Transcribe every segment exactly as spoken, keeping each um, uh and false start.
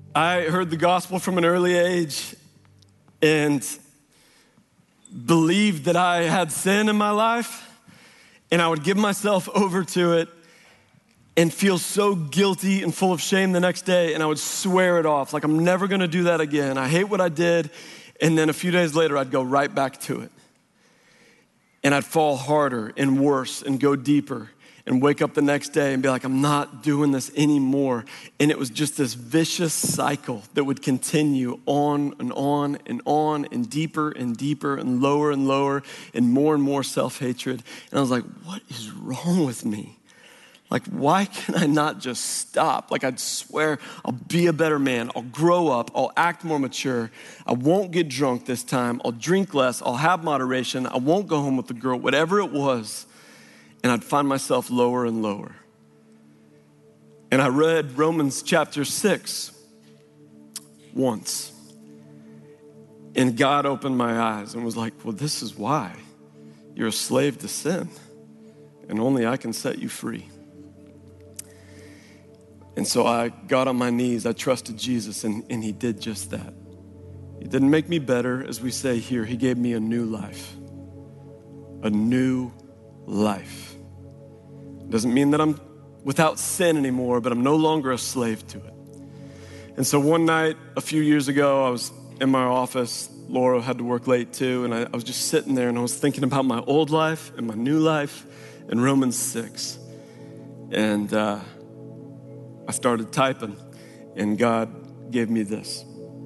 I heard the gospel from an early age and believed that I had sin in my life, and I would give myself over to it and feel so guilty and full of shame the next day, and I would swear it off, like I'm never gonna do that again. I hate what I did, and then a few days later, I'd go right back to it. And I'd fall harder and worse and go deeper and wake up the next day and be like, I'm not doing this anymore. And it was just this vicious cycle that would continue on and on and on and deeper and deeper and lower and lower and more and more self-hatred. And I was like, what is wrong with me? Like, why can I not just stop? Like, I'd swear I'll be a better man. I'll grow up. I'll act more mature. I won't get drunk this time. I'll drink less. I'll have moderation. I won't go home with the girl, whatever it was. And I'd find myself lower and lower. And I read Romans chapter six once. And God opened my eyes and was like, well, this is why. You're a slave to sin. And only I can set you free. And so I got on my knees, I trusted Jesus, and, and he did just that. He didn't make me better, as we say here. He gave me a new life. A new life. Doesn't mean that I'm without sin anymore, but I'm no longer a slave to it. And so one night, a few years ago, I was in my office. Laura had to work late too, and I, I was just sitting there, and I was thinking about my old life and my new life in Romans six. And uh, I started typing, and God gave me this.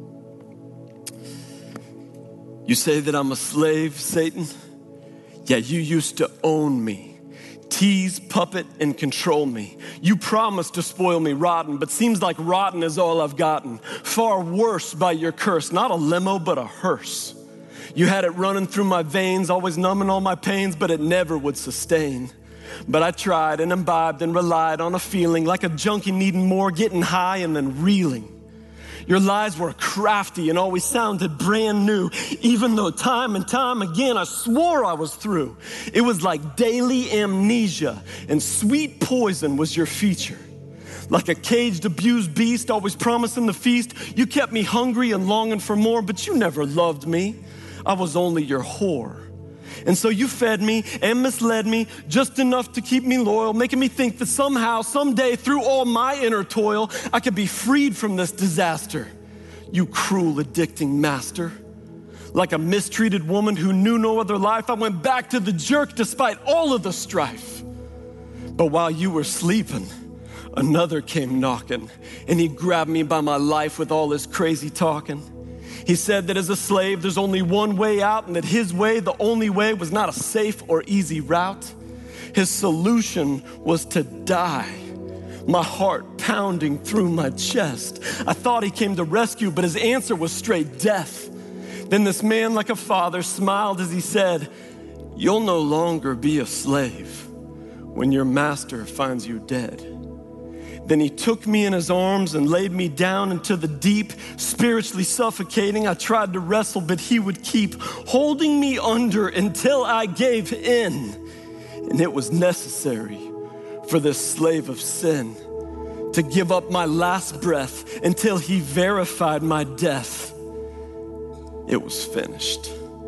You say that I'm a slave, Satan? Yeah, you used to own me, tease, puppet, and control me. You promised to spoil me rotten, but seems like rotten is all I've gotten. Far worse by your curse, not a limo, but a hearse. You had it running through my veins, always numbing all my pains, but it never would sustain. But I tried and imbibed and relied on a feeling like a junkie needing more, getting high and then reeling. Your lies were crafty and always sounded brand new, even though time and time again I swore I was through. It was like daily amnesia, and sweet poison was your feature. Like a caged, abused beast, always promising the feast, you kept me hungry and longing for more, but you never loved me. I was only your whore. And so you fed me and misled me just enough to keep me loyal, making me think that somehow, someday, through all my inner toil, I could be freed from this disaster. You cruel, addicting master. Like a mistreated woman who knew no other life, I went back to the jerk despite all of the strife. But while you were sleeping, another came knocking, and he grabbed me by my life with all his crazy talking. He said that as a slave, there's only one way out, and that his way, the only way, was not a safe or easy route. His solution was to die. My heart pounding through my chest. I thought he came to rescue, but his answer was straight death. Then this man, like a father, smiled as he said, you'll no longer be a slave when your master finds you dead. Then he took me in his arms and laid me down into the deep, spiritually suffocating. I tried to wrestle, but he would keep holding me under until I gave in. And it was necessary for this slave of sin to give up my last breath until he verified my death. It was finished.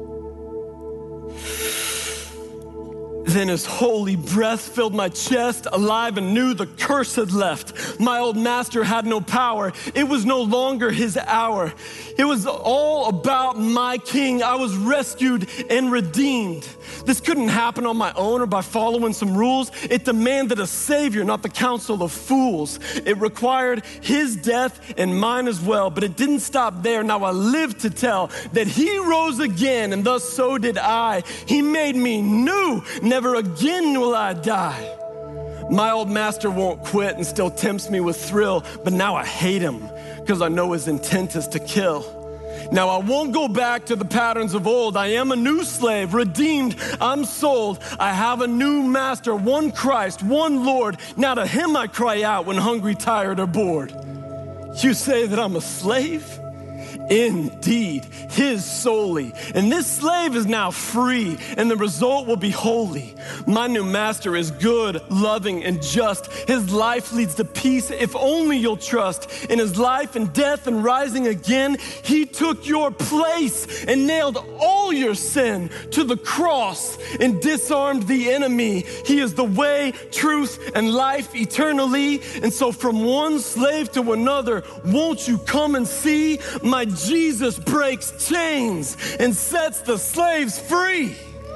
Then his holy breath filled my chest, alive and new, the curse had left. My old master had no power. It was no longer his hour. It was all about my king. I was rescued and redeemed. This couldn't happen on my own or by following some rules. It demanded a savior, not the counsel of fools. It required his death and mine as well, but it didn't stop there. Now I live to tell that he rose again, and thus so did I. He made me new. Never again will I die. My old master won't quit and still tempts me with thrill, but now I hate him because I know his intent is to kill. Now I won't go back to the patterns of old. I am a new slave, redeemed, I'm sold. I have a new master, one Christ, one Lord. Now to him I cry out when hungry, tired, or bored. You say that I'm a slave? Indeed, his solely. And this slave is now free, and the result will be holy. My new master is good, loving, and just. His life leads to peace if only you'll trust. In his life and death and rising again, he took your place and nailed all your sin to the cross and disarmed the enemy. He is the way, truth, and life eternally. And so from one slave to another, won't you come and see? My Jesus breaks chains and sets the slaves free.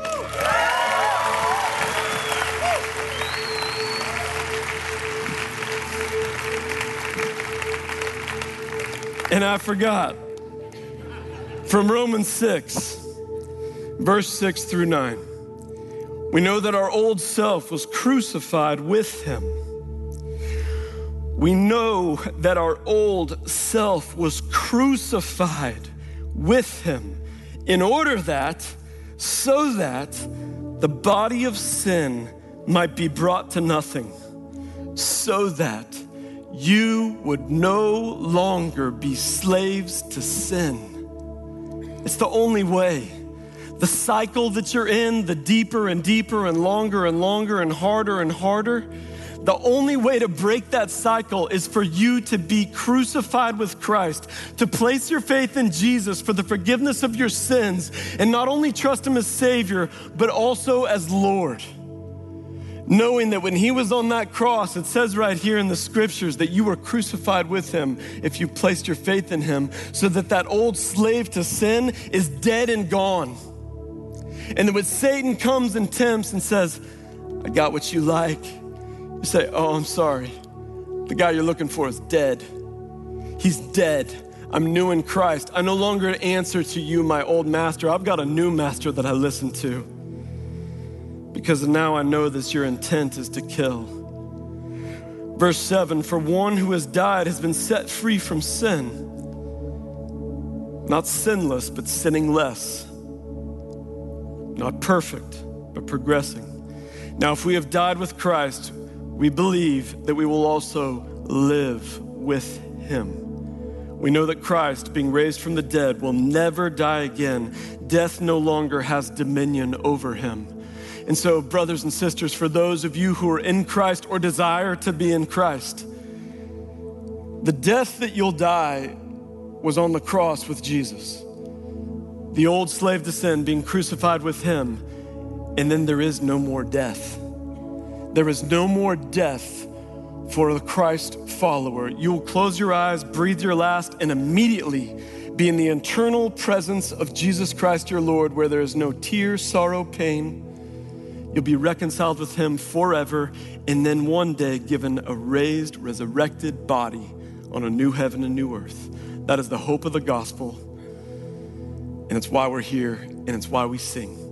And I forgot, from Romans six, verse six through nine, we know that our old self was crucified with him. We know that our old self was crucified with him in order that, so that the body of sin might be brought to nothing, so that you would no longer be slaves to sin. It's the only way. The cycle that you're in, the deeper and deeper and longer and longer and harder and harder, the only way to break that cycle is for you to be crucified with Christ, to place your faith in Jesus for the forgiveness of your sins, and not only trust him as Savior, but also as Lord. Knowing that when he was on that cross, it says right here in the scriptures that you were crucified with him if you placed your faith in him, so that that old slave to sin is dead and gone. And then when Satan comes and tempts and says, I got what you like, you say, oh, I'm sorry. The guy you're looking for is dead. He's dead. I'm new in Christ. I no longer answer to you, my old master. I've got a new master that I listen to. Because now I know that your intent is to kill. Verse seven, for one who has died has been set free from sin. Not sinless, but sinning less. Not perfect, but progressing. Now, if we have died with Christ, we believe that we will also live with him. We know that Christ, being raised from the dead, will never die again. Death no longer has dominion over him. And so, brothers and sisters, for those of you who are in Christ or desire to be in Christ, the death that you'll die was on the cross with Jesus. The old slave to sin being crucified with him, and then there is no more death. There is no more death for the Christ follower. You will close your eyes, breathe your last, and immediately be in the eternal presence of Jesus Christ your Lord, where there is no tear, sorrow, pain. You'll be reconciled with him forever, and then one day given a raised, resurrected body on a new heaven and new earth. That is the hope of the gospel, and it's why we're here, and it's why we sing.